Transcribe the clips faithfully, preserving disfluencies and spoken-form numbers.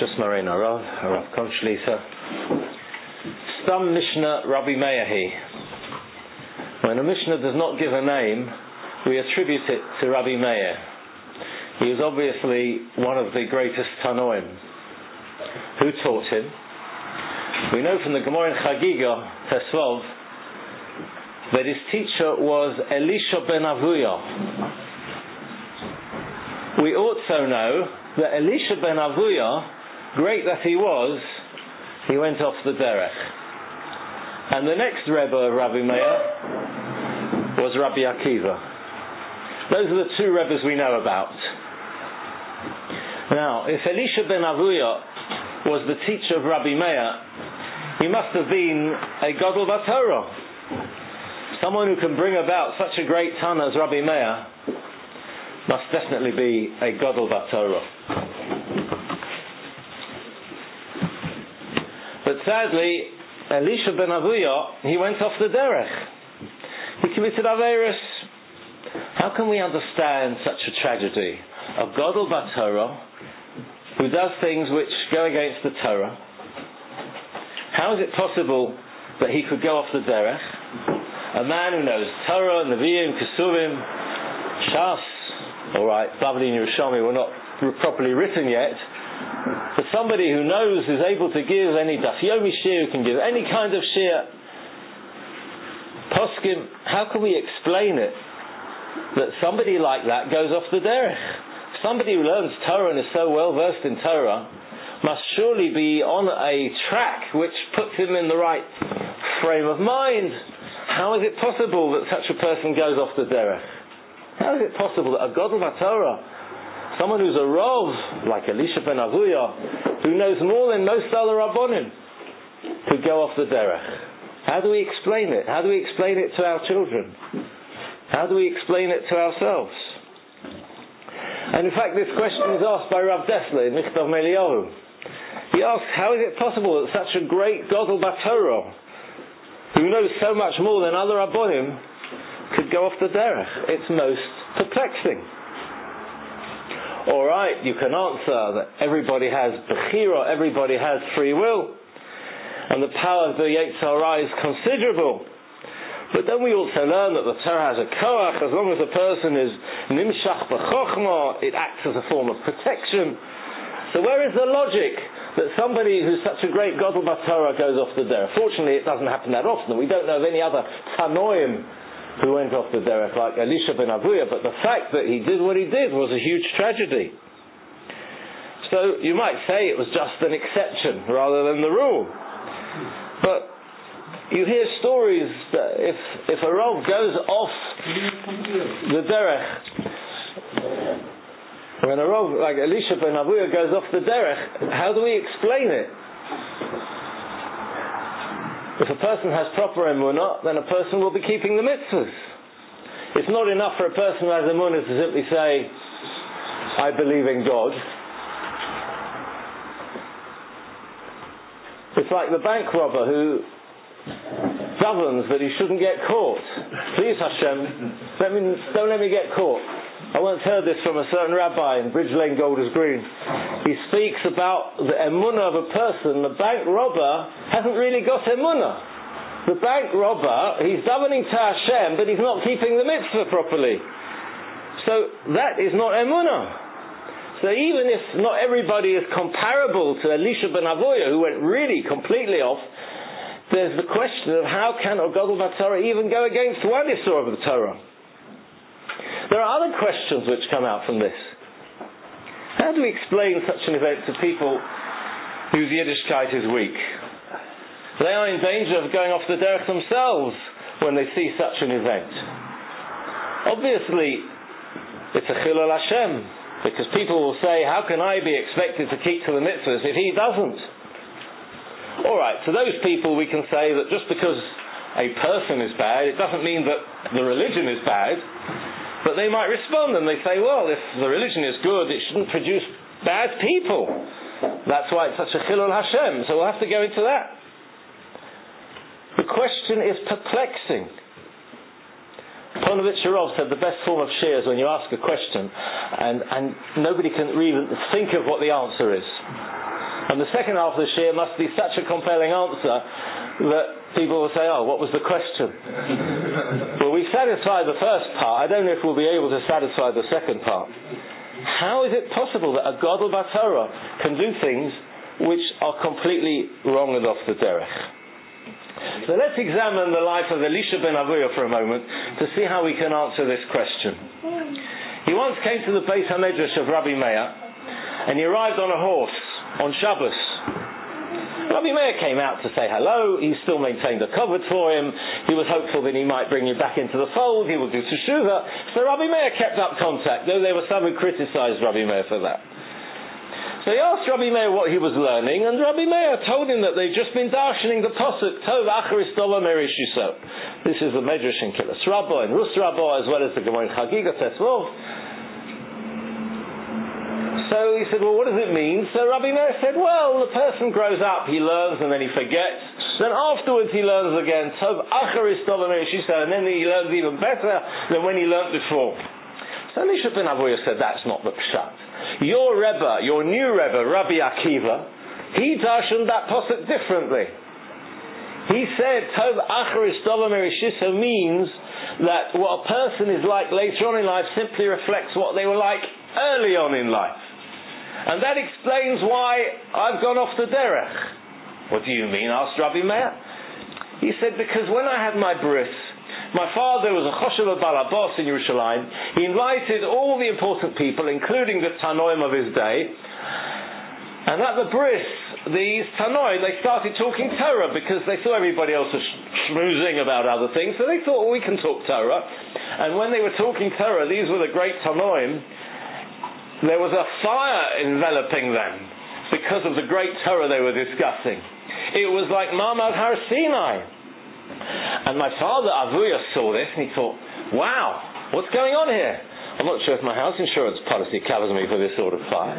Shus Marein Arav, Arav Konchlisa. Stam Mishnah Rabbi Meir he. When a Mishnah does not give a name, we attribute it to Rabbi Meir. He was obviously one of the greatest Tanoim. Who taught him? We know from the Gemara in Chagiga, Tesvav, that his teacher was Elisha ben Avuya. We also know that Elisha ben Avuya, great that he was, he went off the derech. And the next Rebbe of Rabbi Meir was Rabbi Akiva. Those are the two Rebbes we know about. Now, if Elisha ben Avuya was the teacher of Rabbi Meir, he must have been a Gadol Batorah. Someone who can bring about such a great Tana as Rabbi Meir must definitely be a Gadol Batorah. But sadly, Elisha ben Avuya, he went off the derech. He committed Averis. How can we understand such a tragedy? A Gadol Batorah who does things which go against the Torah. How is it possible that he could go off the derech? A man who knows Torah, Nevi'im, Kesuvim, Shas, alright, Bavli and Yerushalmi were not properly written yet, but somebody who knows, who's able to give any Daf Yomi Shir, who can give any kind of Shir, Poskim, how can we explain it that somebody like that goes off the derech? Somebody who learns Torah and is so well versed in Torah must surely be on a track which puts him in the right frame of mind. How is it possible that such a person goes off the derech? How is it possible that a Gadol Batorah, someone who's a Rav, like Elisha ben Avuya, who knows more than most other Rabbonim, could go off the derech? How do we explain it? How do we explain it to our children? How do we explain it to ourselves? And in fact, this question is asked by Rav Dessler in Michtav Meliyahu. He asks, how is it possible that such a great Gadol Batorah, who knows so much more than other Rabbonim, could go off the derech? It's most perplexing. Alright, you can answer that everybody has bechira, everybody has free will, and the power of the Yetzer Hara is considerable. But then we also learn that the Torah has a koach. As long as a person is nimshach b'chokhmah, it acts as a form of protection. So where is the logic that somebody who's such a great Gadol Batorah goes off the derech? Fortunately, it doesn't happen that often. We don't know of any other Tanoim who went off the derech like Elisha ben Avuya, but the fact that he did what he did was a huge tragedy. So you might say it was just an exception rather than the rule. But you hear stories that if if a Rav goes off the derech, when a Rav like Elisha ben Avuya goes off the derech, how do we explain it? If a person has proper emunah, then a person will be keeping the mitzvahs. It's not enough for a person who has emunah to simply say, I believe in God. It's like the bank robber who davens that he shouldn't get caught. Please Hashem, let me, don't let me get caught. I once heard this from a certain rabbi in Bridge Lane, Golders Green. He speaks about the emunah of a person. The bank robber hasn't really got emunah. The bank robber, he's davening to Hashem, but he's not keeping the mitzvah properly. So that is not emunah. So even if not everybody is comparable to Elisha ben Avuya, who went really completely off, there's the question of how can a Gadol Batorah even go against one Isur of the Torah? There are other questions which come out from this. How do we explain such an event to people whose Yiddishkeit is weak? They are in danger of going off the derech themselves when they see such an event. Obviously, it's a chilul Hashem, because people will say, how can I be expected to keep to the mitzvahs if he doesn't? Alright, to those people we can say that just because a person is bad, it doesn't mean that the religion is bad. But they might respond and they say, well, if the religion is good, it shouldn't produce bad people. That's why it's such a chilul Hashem. So we'll have to go into that. The question is perplexing. Ponovitch Sharov said the best form of shir is when you ask a question and, and nobody can even think of what the answer is. And the second half of the shir must be such a compelling answer that people will say, oh, what was the question? Well, we satisfied the first part. I don't know if we'll be able to satisfy the second part. How is it possible that a Gadol B'Torah can do things which are completely wrong and off the derech? So let's examine the life of Elisha ben Avuya for a moment to see how we can answer this question. He once came to the Beis HaMedrash of Rabbi Meir, and he arrived on a horse on Shabbos. Rabbi Meir came out to say hello. He still maintained a kavod for him. He was hopeful that he might bring him back into the fold. He would do teshuvah. So Rabbi Meir kept up contact, though there were some who criticized Rabbi Meir for that. So he asked Rabbi Meir what he was learning, and Rabbi Meir told him that they'd just been darshaning the pasuk Tov Acharis Dova Merishiso. This is the Medrash in Kilas Rabbah and Rus Rabbah, as well as the Gemara in Chagiga Tesvov. So he said, well, what does it mean? So Rabbi Meir said, well, the person grows up, he learns, and then he forgets. Then afterwards he learns again, Tov Acharis Dova Merishiso, and then he learns even better than when he learned before. So Elisha ben Avuya said, that's not the pshat. Your Rebbe, your new Rebbe, Rabbi Akiva, he darshaned that pasuk differently. He said, Tov Acharis Dova Merishiso means that what a person is like later on in life simply reflects what they were like early on in life. And that explains why I've gone off the derech. What do you mean? Asked Rabbi Meir. He said, because when I had my bris, my father was a choshev balabos in Yerushalayim. He invited all the important people, including the Tanoim of his day. And at the bris, these Tanoim, they started talking Torah because they saw everybody else was schmoozing about other things. So they thought, well, we can talk Torah. And when they were talking Torah, these were the great Tanoim, there was a fire enveloping them because of the great Torah they were discussing. It was like Ma'amad Har Sinai. And my father Avuya saw this and he thought, wow, what's going on here? I'm not sure if my house insurance policy covers me for this sort of fire.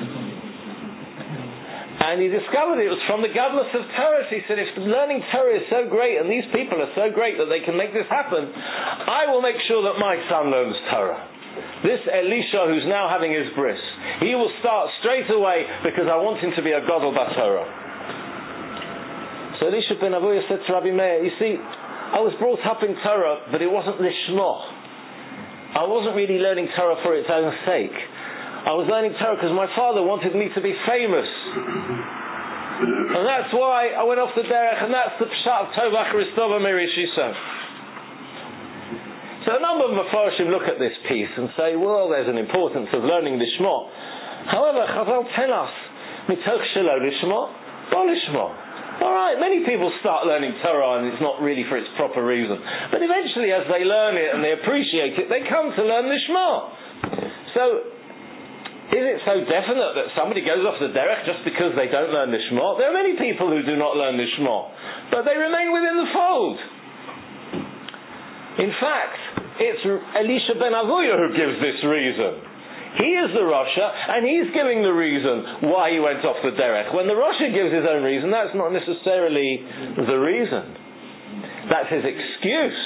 And he discovered it was from the Gadlus of Torah. He said, if learning Torah is so great and these people are so great that they can make this happen, I will make sure that my son learns Torah. This Elisha who's now having his bris, he will start straight away because I want him to be a Gadol B'Torah. So Elisha ben Avuya said to Rabbi Meir, you see, I was brought up in Torah, but it wasn't lishmo. I wasn't really learning Torah for its own sake. I was learning Torah because my father wanted me to be famous. And that's why I went off the derech, and that's the pshat of Tov Acharis Dova Merishiso. So a number of Mefarshim look at this piece and say, well, there's an importance of learning lishmo. However, Chazal tell us, mitoch shelo lishmo, lo lishmo. Alright, many people start learning Torah and it's not really for its proper reason. But eventually as they learn it and they appreciate it, they come to learn Lishma. So, is it so definite that somebody goes off the derech just because they don't learn Lishma? There are many people who do not learn Lishma, but they remain within the fold. In fact, it's Elisha ben Avuya who gives this reason. He is the Rasha, and he's giving the reason why he went off the derech. When the Rasha gives his own reason, that's not necessarily the reason. That's his excuse.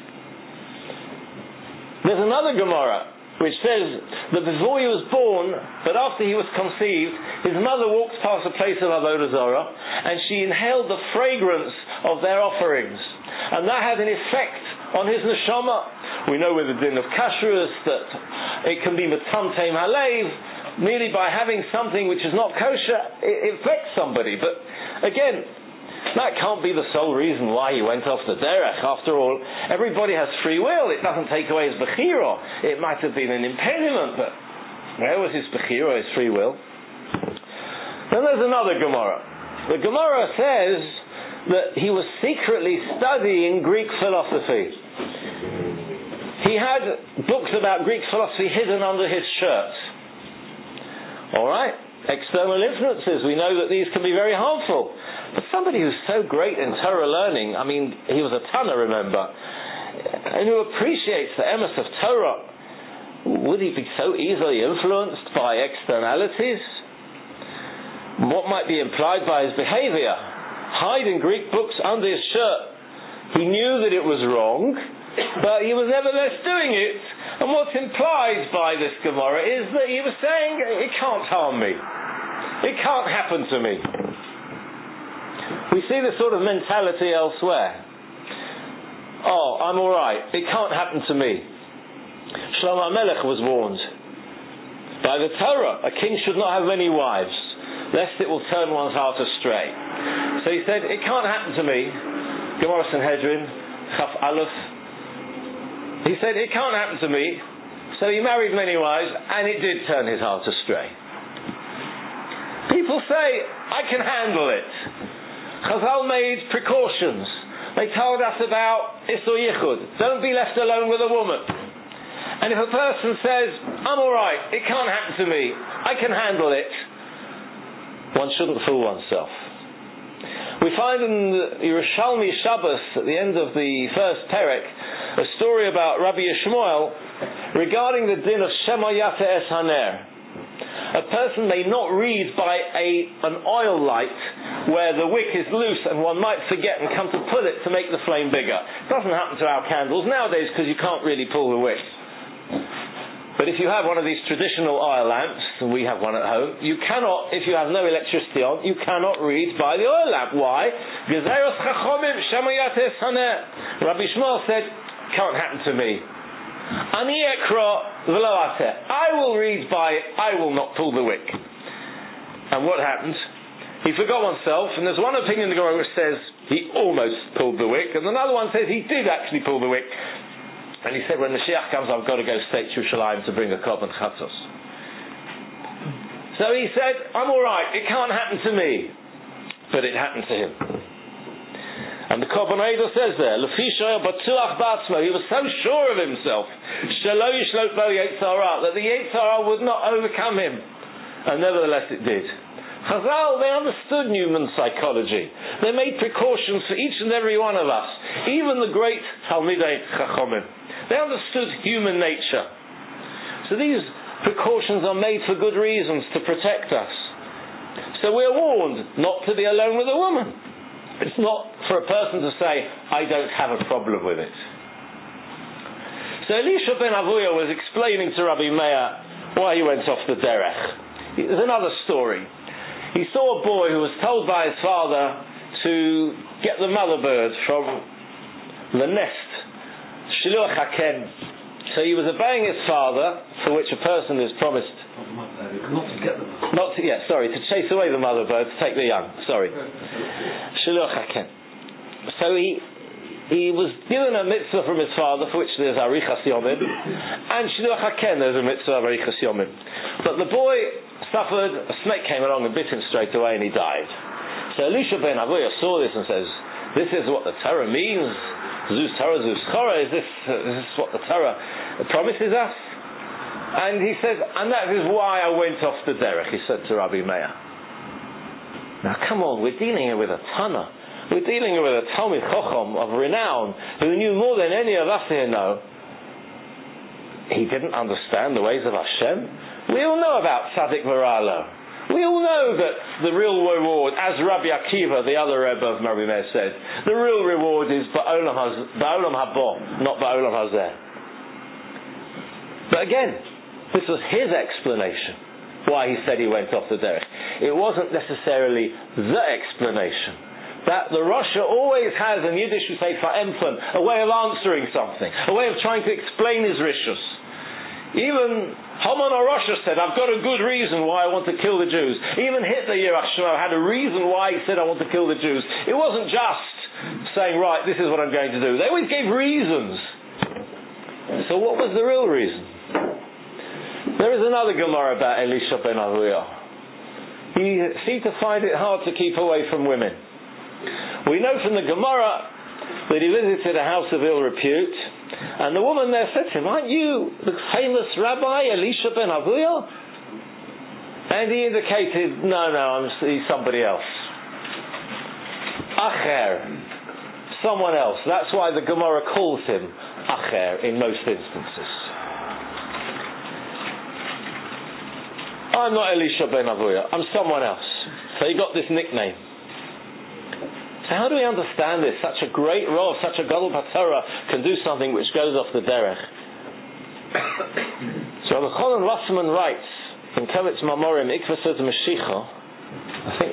There's another Gemara which says that before he was born, but after he was conceived, his mother walked past a place of Avodah Zarah, and she inhaled the fragrance of their offerings. And that had an effect on his neshama. We know with the din of kashrus that it can be metamteim halev, merely by having something which is not kosher, it affects somebody. But again, that can't be the sole reason why he went off the derech. After all, everybody has free will. It doesn't take away his bechira. It might have been an impediment, but where was his bechira, his free will? Then there's another Gemara. The Gemara says that he was secretly studying Greek philosophy. He had books about Greek philosophy hidden under his shirt. Alright, external influences, we know that these can be very harmful. But somebody who's so great in Torah learning, I mean, he was a Tana, remember, and who appreciates the emes of Torah, would he be so easily influenced by externalities? What might be implied by his behavior? Hiding Greek books under his shirt. He knew that it was wrong, but he was nevertheless doing it. And what's implied by this Gemara is that he was saying, it can't harm me. It can't happen to me. We see this sort of mentality elsewhere. Oh, I'm alright. It can't happen to me. Shlomo HaMelech was warned by the Torah, a king should not have many wives, lest it will turn one's heart astray. So he said, it can't happen to me. Gemara Sanhedrin, Chaf Aleph. He said, it can't happen to me. So he married many wives, and it did turn his heart astray. People say, I can handle it. Chazal made precautions. They told us about Isur Yichud. Don't be left alone with a woman. And if a person says, I'm alright, it can't happen to me, I can handle it, one shouldn't fool oneself. We find in the Yerushalmi Shabbos, at the end of the first Perek, a story about Rabbi Yishmael regarding the din of Shema Yate Es Haner. A person may not read by a, an oil light where the wick is loose and one might forget and come to pull it to make the flame bigger. It doesn't happen to our candles nowadays because you can't really pull the wick. But if you have one of these traditional oil lamps, and we have one at home, you cannot, if you have no electricity on, you cannot read by the oil lamp. Why? Rabbi Yishmael said, can't happen to me. Ani ekra v'lo ateh. I will read by, I will not pull the wick. And what happened? He forgot oneself, and there's one opinion in the Gemara which says he almost pulled the wick, and another one says he did actually pull the wick. And he said, when Mashiach comes, I've got to go straight to Yerushalayim to bring a korban chatos. So he said, I'm alright, it can't happen to me. But it happened to him. And the Korban Eidah says there, he was so sure of himself that the Yetzer Hara would not overcome him. And nevertheless it did. Chazal, they understood human psychology. They made precautions for each and every one of us. Even the great Talmidei Chachomim. They understood human nature. So these precautions are made for good reasons, to protect us. So we're warned not to be alone with a woman. It's not for a person to say, I don't have a problem with it. So Elisha ben Avuya was explaining to Rabbi Meir why he went off the derech. There's another story. He saw a boy who was told by his father to get the mother bird from the nest. Shiluach haken. So he was obeying his father, for which a person is promised not to get them. Not to, yeah, sorry, to chase away the mother bird, to take the young. Sorry. Shiluach haken. So he he was given a mitzvah from his father, for which there's arichas yomim, and shiluach haken, there's a mitzvah of arichas yomim. But the boy suffered, a snake came along and bit him straight away, and he died. So Elisha ben Avuya saw this and says, "This is what the Torah means. Zeus Torah, Zeus Chora. Is this uh, is this what the Torah promises us?" And he says, and that is why I went off the derech, he said to Rabbi Meir. Now come on, we're dealing here with a Tana. We're dealing here with a Talmid Chacham of renown, who knew more than any of us here know. He didn't understand the ways of Hashem. We all know about Tzaddik V'Ra'lo. We all know that the real reward, as Rabbi Akiva, the other Rebbe of Rabbi Meir, said, the real reward is Ba'olam Habo, not Ba'olam Hazeh. But again, this was his explanation why he said he went off the derech. It wasn't necessarily the explanation. That the Rasha always has, in Yiddish we say fa'empfen, a way of answering something, a way of trying to explain his rishus. Even Haman HaRasha said, I've got a good reason why I want to kill the Jews. Even Hitler, Yerach Shema, had a reason why he said I want to kill the Jews. It wasn't just saying, right, this is what I'm going to do. They always gave reasons. So what was the real reason? There is another Gemara about Elisha ben Avuya. He seemed to find it hard to keep away from women. We know from the Gemara that he visited a house of ill repute, and the woman there said to him, aren't you the famous Rabbi Elisha ben Avuya? And he indicated, no, no, I'm he's somebody else. Acher, someone else. That's why the Gemara calls him Acher in most instances. I'm not Elisha ben Avuya, I'm someone else. So he got this nickname. So how do we understand this? Such a great role, such a Gadol B'Torah can do something which goes off the derech. So Rabbi Chonon Wasserman writes in Kovetz Mamorim Ikvasot Mashiach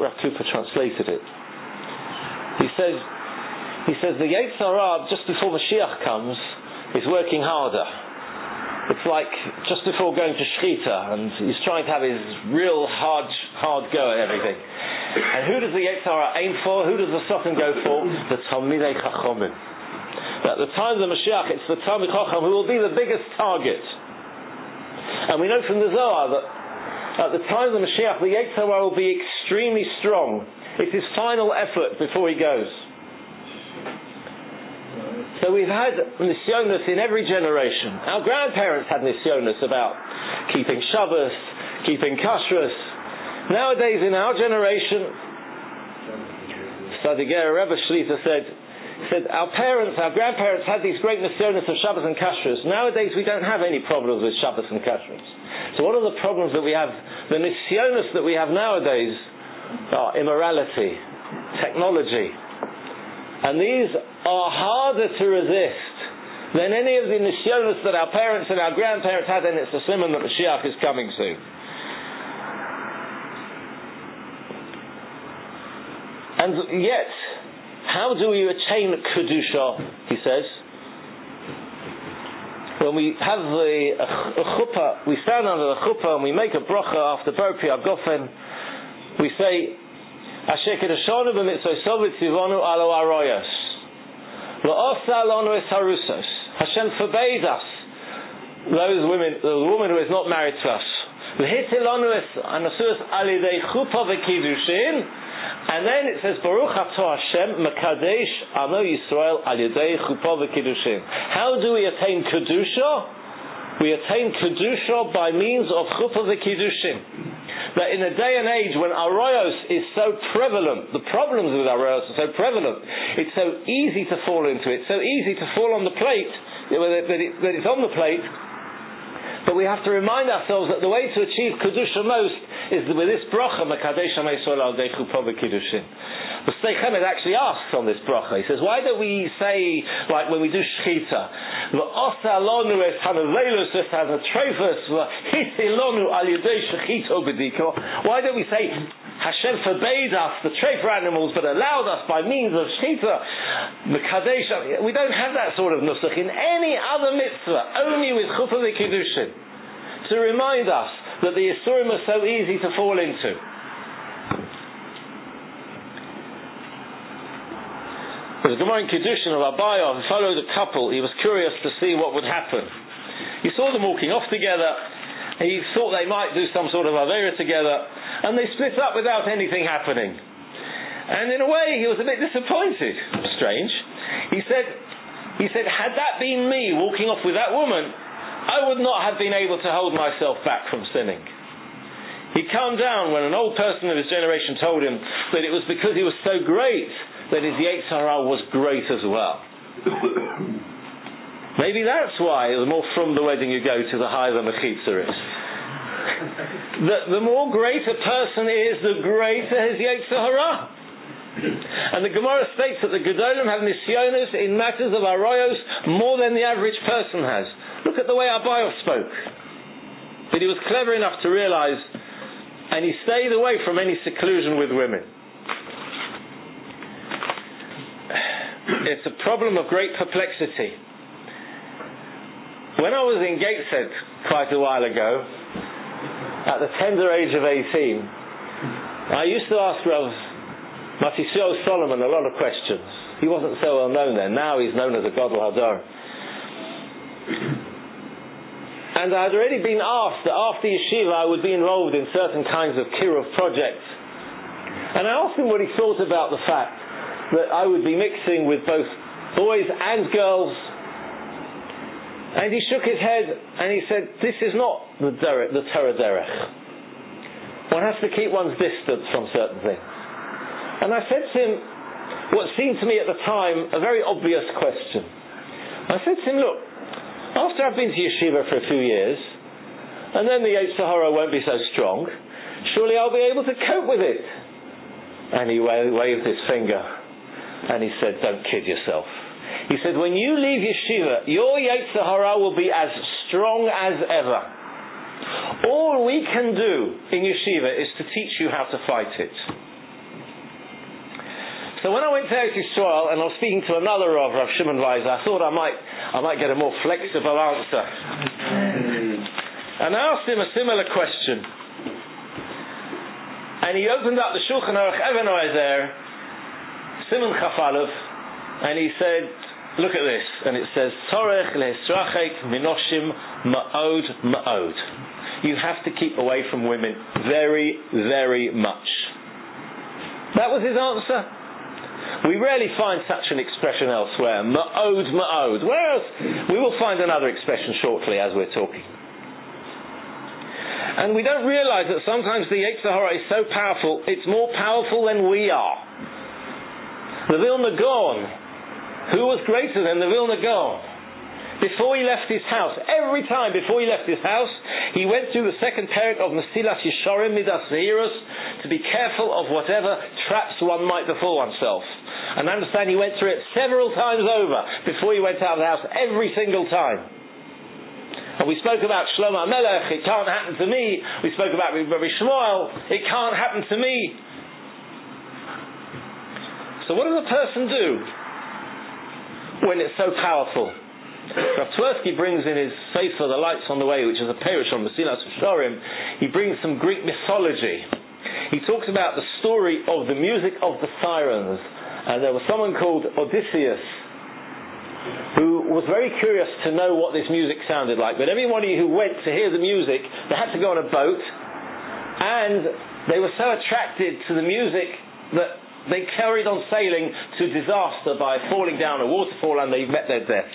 Rav Cooper translated it. He says, he says the Yetzer Hara, just before Mashiach comes, is working harder. It's like just before going to Shechita, and he's trying to have his real hard, hard go at everything. And who does the Yetzer Hara aim for? Who does the Satan go for? The Talmidei Chachomim. At the time of the Mashiach, it's the Talmid Chacham who will be the biggest target. And we know from the Zohar that at the time of the Mashiach, the Yetzer Hara will be extremely strong. It's his final effort before he goes. So we've had nisyonos in every generation. Our grandparents had nisyonos about keeping Shabbos, keeping kashrus. Nowadays in our generation, Sadiger Rebbe Shlita said, said, our parents, our grandparents had these great nisyonos of Shabbos and kashrus. Nowadays we don't have any problems with Shabbos and kashrus. So what are the problems that we have? The nisyonos that we have nowadays are immorality, technology. And these are harder to resist than any of the nisyonos that our parents and our grandparents had, and it's a simon that Mashiach is coming soon. And yet, how do we attain Kedusha, he says? When we have the a chuppah, we stand under the chuppah and we make a bracha after Bar Pri Hagofen, we say, Asher Kedeshanu b'mitzvosov v'tzivonu alo aroyos v'osa lonu es harusos. Hashem forbade us, those women, the woman who is not married to us, v'hitil lonu es anasuos al yidei chuppah v'kiddushin. And then it says, Baruch Atah Hashem mekadesh amo Yisrael al yidei chuppah v'kiddushin. How do we attain Kedusha? We attain Kedusha by means of chuppah v'kiddushin. That in a day and age when arayos is so prevalent, the problems with arayos are so prevalent, it's so easy to fall into it, so easy to fall on the plate, that, it, that it's on the plate. But we have to remind ourselves that the way to achieve Kedusha most is with this bracha, Mekadesh Am Yisrael Al Yidei Chuppah V'Kiddushin. The Sdei Chemed actually asks on this bracha, he says, why don't we say, like when we do Shechita, V'osa lonu es hanavelus es hanatrofos v'hiti lonu al yidei shechito b'diko. Why don't we say, Hashem forbade us the treif animals, but allowed us by means of Shechita, Mekadesh. We don't have that sort of nusach in any other mitzvah, only with Chuppah V'Kiddushin, to remind us that the Yisurim are so easy to fall into. The Gemara in Kiddushin of Abaye followed a couple. He was curious to see what would happen. He saw them walking off together. He thought they might do some sort of Avera together, and they split up without anything happening. And in a way, he was a bit disappointed. Strange. He said, he said, had that been me walking off with that woman, I would not have been able to hold myself back from sinning. He calmed down when an old person of his generation told him that it was because he was so great that his Yetzer Hara was great as well. Maybe that's why the more from the wedding you go to, the higher the mechitza is. the, the more great a person is, the greater his Yetzer Hara. And the Gemara states that the Gedolim have nisyonos in matters of arayos more than the average person has. Look at the way Abaye spoke. But he was clever enough to realize, and he stayed away from any seclusion with women. It's a problem of great perplexity. When I was in Gateshead quite a while ago, at the tender age of eighteen, I used to ask Rav Matisyahu Solomon a lot of questions. He wasn't so well known then. Now he's known as a Gadol Hador. And I had already been asked that after yeshiva I would be involved in certain kinds of kiruv projects. And I asked him what he thought about the fact that I would be mixing with both boys and girls. And he shook his head and he said, this is not the derech, the Torah derech. One has to keep one's distance from certain things. And I said to him what seemed to me at the time a very obvious question. I said to him, look, after I've been to yeshiva for a few years, and then the Yetzer Hara won't be so strong, surely I'll be able to cope with it. And he waved his finger and he said, don't kid yourself. He said, when you leave yeshiva, your Yetzer Hara will be as strong as ever. All we can do in yeshiva is to teach you how to fight it. So when I went to Eretz Yisrael and I was speaking to another Rav, Rav Shimon Weiser, I thought I might, I might get a more flexible answer. And I asked him a similar question. And he opened up the Shulchan Aruch Even HaEzer, Siman Chaf Aleph, and he said, look at this, and it says, Tzorech lehisrachek minoshim ma'od ma'od. You have to keep away from women very, very much. That was his answer. We rarely find such an expression elsewhere. Ma'od, ma'od. Where else? We will find another expression shortly as we're talking. And we don't realize that sometimes the Yetzer Hara is so powerful, it's more powerful than we are. The Vilna Gaon, who was greater than the Vilna Gaon? Before he left his house, every time before he left his house, he went through the second perek of Mesilas Yesharim Midas Zehirus to be careful of whatever traps one might befall oneself. And understand he went through it several times over before he went out of the house, every single time. And we spoke about Shlomo HaMelech, it can't happen to me. We spoke about Rabbi Shmuel, it can't happen to me. So what does a person do when it's so powerful? Rav Twersky brings in his Sefer, The Lights on the Way, which is a perush on Mesilas Yesharim, he brings some Greek mythology. He talks about the story of the music of the sirens. And there was someone called Odysseus who was very curious to know what this music sounded like. But everybody who went to hear the music, they had to go on a boat, and they were so attracted to the music that they carried on sailing to disaster by falling down a waterfall, and they met their death.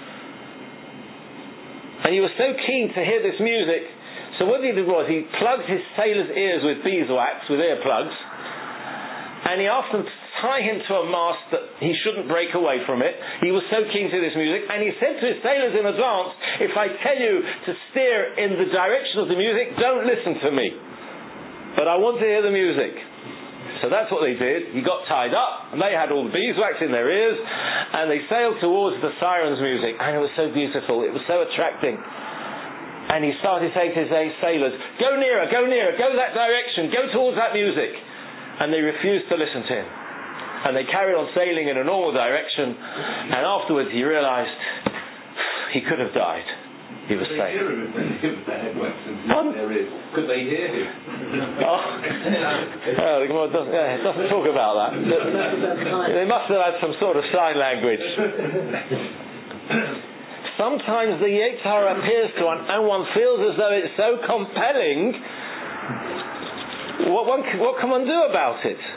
And he was so keen to hear this music, so what he did was he plugged his sailor's ears with beeswax, with earplugs, and he asked them to tie him to a mast that he shouldn't break away from it. He was so keen to this music, and he said to his sailors in advance, if I tell you to steer in the direction of the music, don't listen to me. But I want to hear the music. So that's what they did. He got tied up, and they had all the beeswax in their ears, and they sailed towards the sirens' music, and it was so beautiful, it was so attracting. And he started saying to his sailors, go nearer, go nearer, go that direction, go towards that music. And they refused to listen to him. And they carried on sailing in a normal direction, and afterwards he realized he could have died. He was Could safe. they hear him if they give the headwax in their ears? Could they hear him? Oh, oh the Gemara doesn't, yeah, it doesn't talk about that. They must have had some sort of sign language. Sometimes the Yetzer Hara appears to one, and one feels as though it's so compelling. What, one, what can one do about it?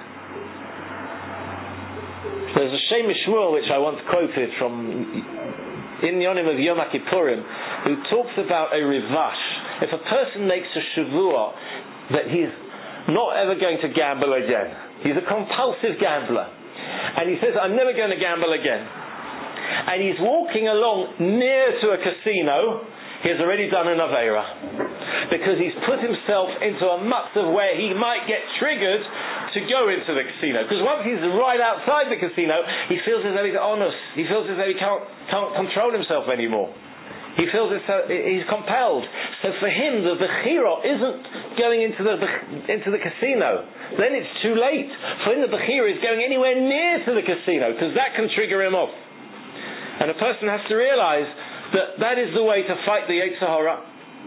There's a Shem Shmuel which I once quoted from in Yonim of Yom Kippurim, who talks about a rivash. If a person makes a shavua that he's not ever going to gamble again, he's a compulsive gambler, and he says, I'm never going to gamble again, and he's walking along near to a casino, he has already done an Aveira, because he's put himself into a matzav where he might get triggered to go into the casino. Because once he's right outside the casino, he feels as though he's honest. He feels as though he can't, can't control himself anymore. He feels as though he's compelled. So for him, the bechira isn't going into the into the casino. Then it's too late. For him, the bechira is going anywhere near to the casino, because that can trigger him off. And a person has to realize that that is the way to fight the Yetzer Hara.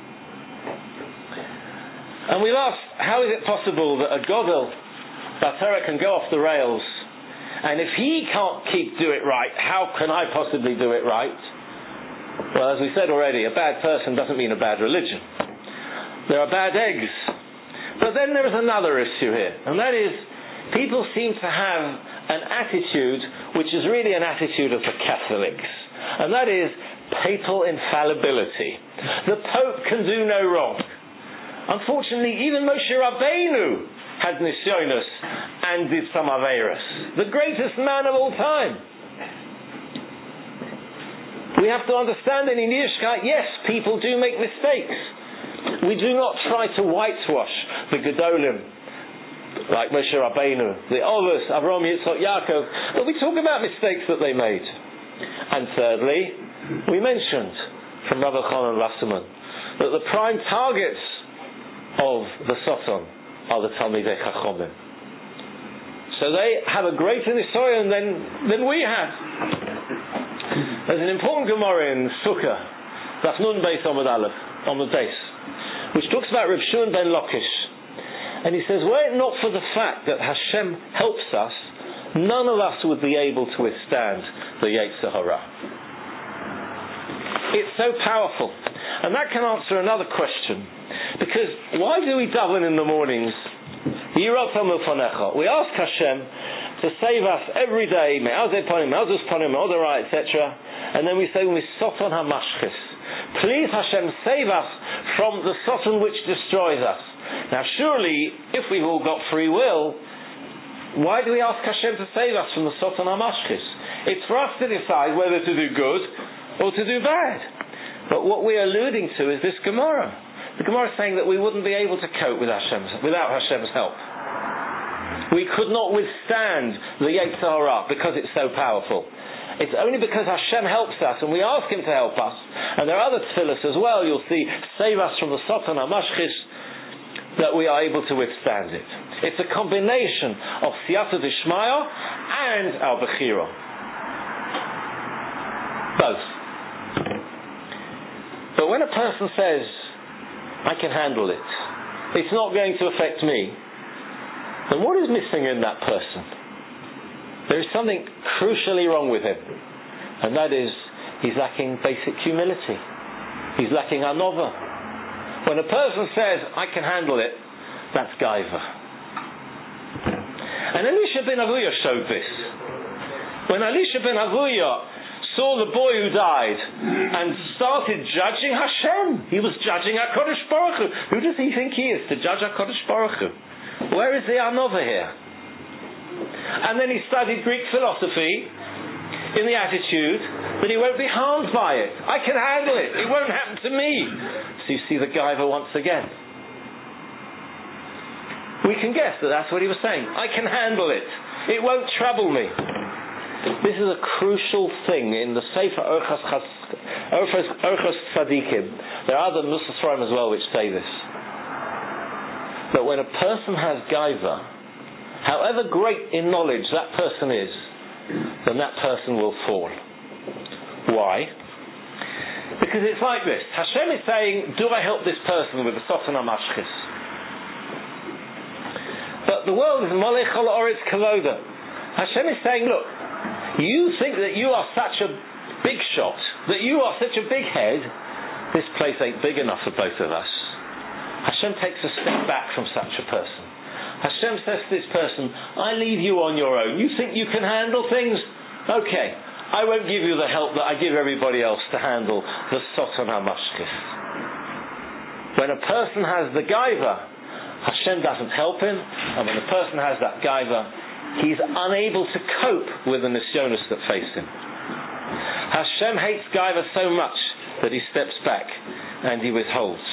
And we've asked, how is it possible that a Godel Batara can go off the rails, and if he can't keep do it right, how can I possibly do it right? Well, as we said already, a bad person doesn't mean a bad religion. There are bad eggs. But then there is another issue here, and that is, people seem to have an attitude which is really an attitude of the Catholics, and that is papal infallibility. The Pope can do no wrong. Unfortunately, even Moshe Rabbeinu had nisyonos and did some aveiros. The greatest man of all time. We have to understand that in Yiddishkeit, yes, people do make mistakes. We do not try to whitewash the Gedolim, like Moshe Rabbeinu, the Ovos, Avraham, Yitzchak, Yaakov, but we talk about mistakes that they made. And thirdly, we mentioned from Rabbi Chanan Wasserman that the prime targets of the Satan are the Talmidei Chachomim. So they have a greater Nisoyon than, than we have. There's an important Gemara in Sukkah, Daf Nun Beis Amud Aleph, on the base, which talks about Reb Shimon ben Lakish. And he says, were it not for the fact that Hashem helps us, none of us would be able to withstand the Yetzer Hara. It's so powerful. And that can answer another question. Because why do we daven in the mornings? We ask Hashem to save us every day, et cetera. And then we say, Soton HaMashchis. Please Hashem, save us from the Soton which destroys us. Now surely, if we've all got free will, why do we ask Hashem to save us from the Soton HaMashchis? It's for us to decide whether to do good or to do bad. But what we're alluding to is this Gemara. The Gemara is saying that we wouldn't be able to cope with Hashem's, without Hashem's help. We could not withstand the Yetzer Hara because it's so powerful. It's only because Hashem helps us and we ask Him to help us. And there are other tefillas as well, you'll see, save us from the Soton HaMashchis, that we are able to withstand it. It's a combination of Siyata Dishmaya and Al Bechira. Both. But when a person says, I can handle it, it's not going to affect me, then what is missing in that person? There is something crucially wrong with him, and that is, he's lacking basic humility. He's lacking anova. When a person says, I can handle it, that's gaiva. And Elisha ben Avuya showed this. When Elisha ben Avuya saw the boy who died and started judging Hashem, he was judging HaKadosh Baruch Hu. Who does he think he is to judge HaKadosh Baruch Hu? Where is the anova here? And then he studied Greek philosophy in the attitude that he won't be harmed by it. I can handle it. It won't happen to me. So you see the gaiva once again. We can guess that that's what he was saying. I can handle it. It won't trouble me. This is a crucial thing in the Sefer Orchos Tzadikim. There are other Nusasraim as well which say this. That when a person has gaiva, however great in knowledge that person is, then that person will fall. Why? Because it's like this. Hashem is saying, do I help this person with the Soton HaMashchis? But the world is Molech Al Oretz Kavoda. Hashem is saying, look, you think that you are such a big shot, that you are such a big head, this place ain't big enough for both of us. Hashem takes a step back from such a person. Hashem says to this person, I leave you on your own. You think you can handle things? Okay, I won't give you the help that I give everybody else to handle the Soton HaMashchis. When a person has the gaiva, Hashem doesn't help him, and when a person has that gaiva, he's unable to cope with the nisyonos that face him. Hashem hates gaiva so much that he steps back and he withholds.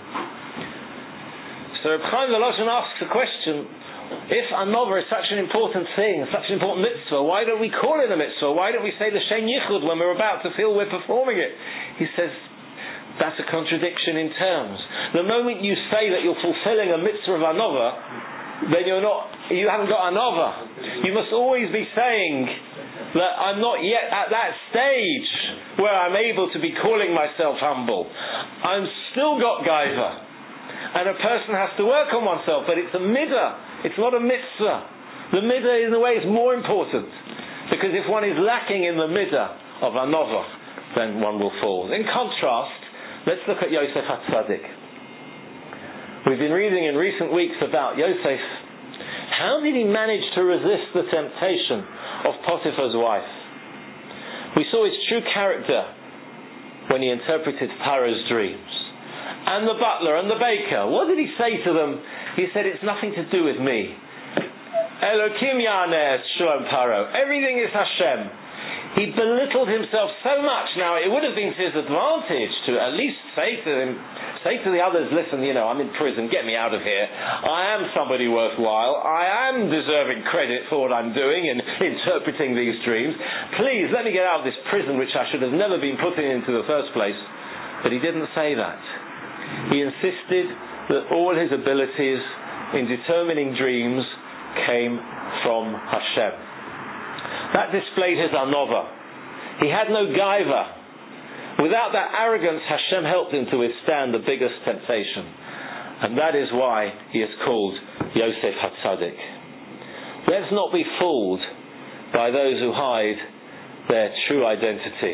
So Reb Chaim Volozhin asks a question: if anova is such an important thing, such an important mitzvah, why don't we call it a mitzvah? Why don't we say the Shen Yichud when we're about to feel we're performing it? He says, that's a contradiction in terms. The moment you say that you're fulfilling a mitzvah of anova, then you're not, you haven't got anova. You must always be saying that I'm not yet at that stage where I'm able to be calling myself humble. I'm still got gaiva. And a person has to work on oneself, but it's a midah. It's not a mitzvah. The midah in a way is more important. Because if one is lacking in the midah of anova, then one will fall. In contrast, let's look at Yosef HaTzadik. We've been reading in recent weeks about Yosef. How did he manage to resist the temptation of Potiphar's wife? We saw his true character when he interpreted Paro's dreams. And the butler and the baker, what did he say to them? He said, it's nothing to do with me. Elokim Yaneh Shalom Paro. Everything is Hashem. He belittled himself so much. Now, it would have been to his advantage to at least say to him, say to the others, listen, you know, I'm in prison, get me out of here. I am somebody worthwhile. I am deserving credit for what I'm doing in interpreting these dreams. Please, let me get out of this prison, which I should have never been put into the first place. But he didn't say that. He insisted that all his abilities in determining dreams came from Hashem. That displayed his anova. He had no gaiva. Without that arrogance, Hashem helped him to withstand the biggest temptation. And that is why he is called Yosef HaTzadik. Let's not be fooled by those who hide their true identity.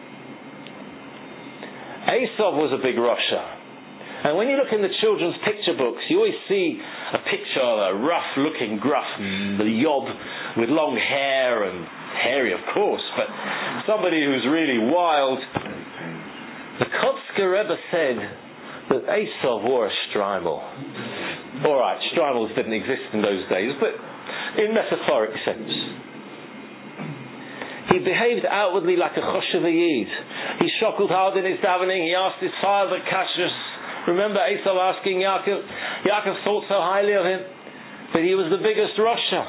Esav was a big Rasha. And when you look in the children's picture books, you always see a picture of a rough-looking, gruff yob with long hair, and hairy, of course, but somebody who's really wild. The Kotzker Rebbe said that Esav wore a shtreimel. All right, shtreimels didn't exist in those days, but in metaphoric sense. He behaved outwardly like a choshev yid. He shockled hard in his davening. He asked his father kashus. Remember Esav asking Yaakov? Yaakov thought so highly of him, but he was the biggest Rasha.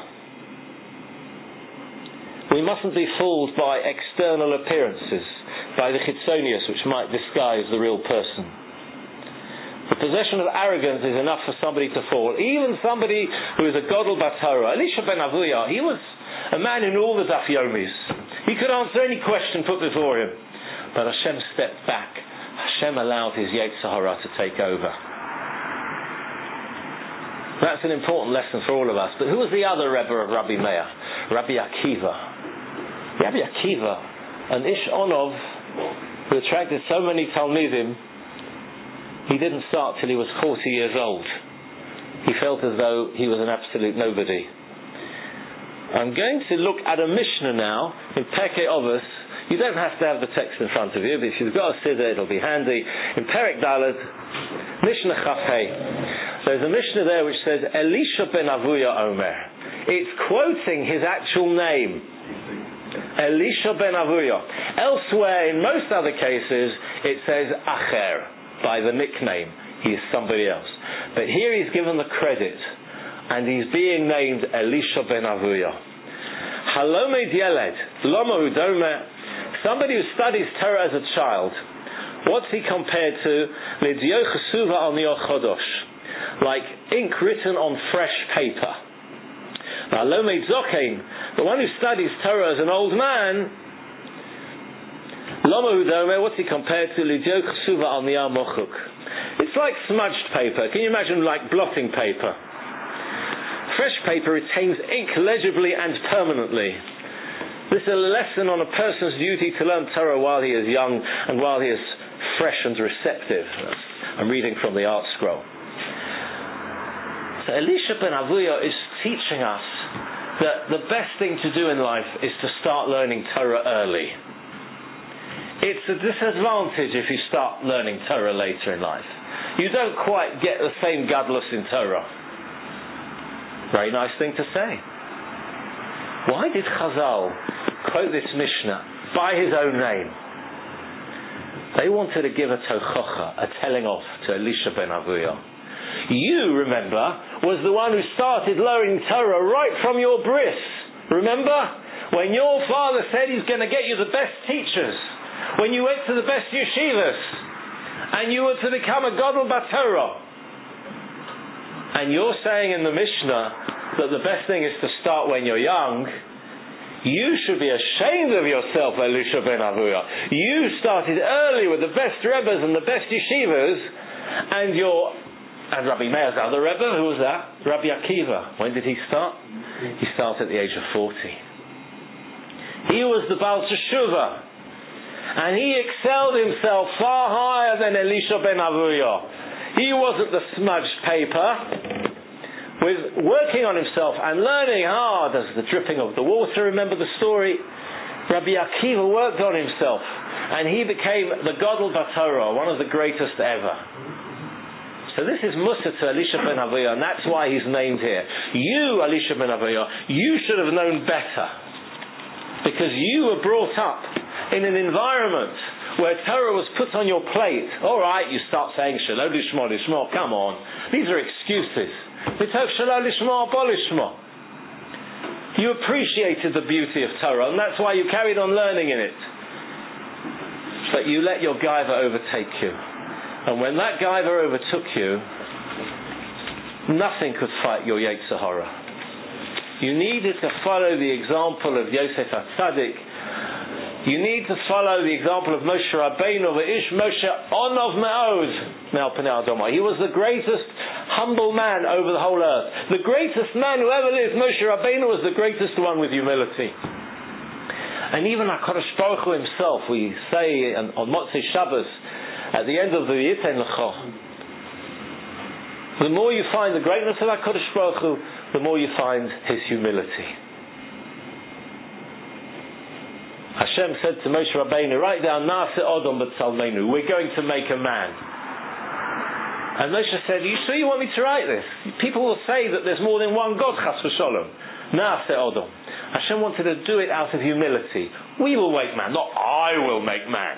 We mustn't be fooled by external appearances, by the chitzonius, which might disguise the real person. The possession of arrogance is enough for somebody to fall. Even somebody who is a Godel Batara. Elisha ben Avuya, he was a man in all the Daf Yomis. He could answer any question put before him. But Hashem stepped back. Hashem allowed his Yetzer Hara to take over. That's an important lesson for all of us. But who was the other Rebbe of Rabbi Meir? Rabbi Akiva. Rabbi Akiva, an Ish Onov, who attracted so many Talmidim, he didn't start till he was forty years old. He felt as though he was an absolute nobody. I'm going to look at a Mishnah now in Perkei Avos. You don't have to have the text in front of you, but if you've got a siddur, it'll be handy. In Perek Dalet, Mishnah Chaf Hei, there's a Mishnah there which says Elisha ben Avuya Omer. It's quoting his actual name, Elisha ben Avuya. Elsewhere, in most other cases, it says Acher, by the nickname. He is somebody else. But here he's given the credit, and he's being named Elisha ben Avuya. Halomed Yeled, Loma Udome. Somebody who studies Torah as a child, what's he compared to? L'dio chesuva al nior chodosh, like ink written on fresh paper. Now, Lomed Zokein, the one who studies Torah as an old man, Loma Udome, what's he compared to? L'dio chesuva al nior mochuk. It's like smudged paper. Can you imagine, like blotting paper? Fresh paper retains ink legibly and permanently. This is a lesson on a person's duty to learn Torah while he is young and while he is fresh and receptive. I'm reading from the Art Scroll. So Elisha ben Avuya is teaching us that the best thing to do in life is to start learning Torah early. It's a disadvantage if you start learning Torah later in life. You don't quite get the same gadlus in Torah. Very nice thing to say. Why did Chazal quote this Mishnah by his own name? They wanted to give a tochocha, a telling off to Elisha ben Avuya. You, remember, was the one who started learning Torah right from your bris. Remember? When your father said he's going to get you the best teachers, when you went to the best yeshivas, and you were to become a Gadol Batorah. And you're saying in the Mishnah that the best thing is to start when you're young. You should be ashamed of yourself, Elisha ben Avuya. You started early with the best Rebbes and the best yeshivas, and your and Rabbi Meir's other Rebbe, who was that? Rabbi Akiva. When did he start? He started at the age of forty. He was the Baal Teshuvah, and he excelled himself far higher than Elisha ben Avuya. He wasn't the smudged paper. With working on himself and learning hard as the dripping of the water. Remember the story? Rabbi Akiva worked on himself and he became the Gadol Batorah, one of the greatest ever. So this is Musa to Elisha ben Avuya, and that's why he's named here. You, Elisha ben Avuya, you should have known better, because you were brought up in an environment where Torah was put on your plate. All right, you start saying Shalom Lishma Lishma. Come on, these are excuses. You appreciated the beauty of Torah, and that's why you carried on learning in it. But you let your gaiva overtake you. And when that gaiva overtook you, nothing could fight your Yetzer Hara. You needed to follow the example of Yosef HaTzadik. You need to follow the example of Moshe Rabbeinu, Ish Moshe Onov Me'od Me'al Pnei Adama. He was the greatest humble man over the whole earth. The greatest man who ever lived, Moshe Rabbeinu, was the greatest one with humility. And even HaKadosh Baruch Hu himself, we say on Motzei Shabbos, at the end of the Yiten L'cho, the more you find the greatness of HaKadosh Baruch Hu, the more you find his humility. Hashem said to Moshe Rabbeinu, write down Na'aseh Odom B'Tzalmenu, we're going to make a man. And Moshe said, are you sure you want me to write this? People will say that there's more than one God, Chas v'Sholom. Na'aseh Odom. Hashem wanted to do it out of humility. We will make man, not I will make man.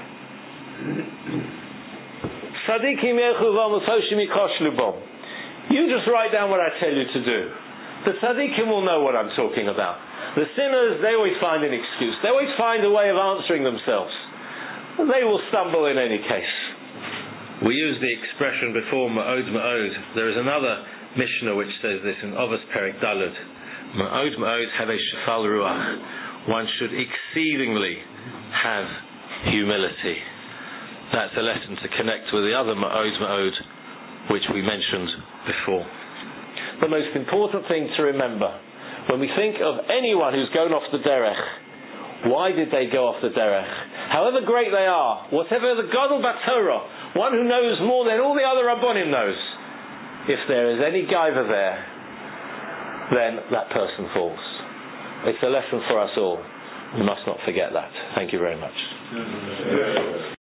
Tzadikim yechu v'amusoshim yikoshlu bom. You just write down what I tell you to do. The tzaddikim will know what I'm talking about. The sinners, they always find an excuse. They always find a way of answering themselves. They will stumble in any case. We use the expression before, Ma'od Ma'od. There is another Mishnah which says this in Ovos Perek Daled. Ma'od Ma'od have a shefal ruach. One should exceedingly have humility. That's a lesson to connect with the other Ma'od Ma'od which we mentioned before. The most important thing to remember, when we think of anyone who's gone off the derech, why did they go off the derech? However great they are, whatever the Gadol B'Torah, one who knows more than all the other Rabbonim knows, if there is any gaiva there, then that person falls. It's a lesson for us all. We must not forget that. Thank you very much.